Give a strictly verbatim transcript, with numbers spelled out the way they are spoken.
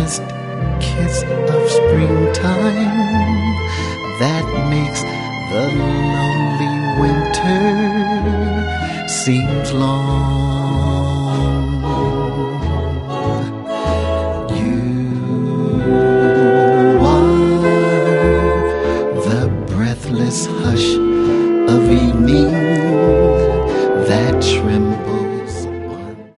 first kiss of springtime that makes the lonely winter seems long.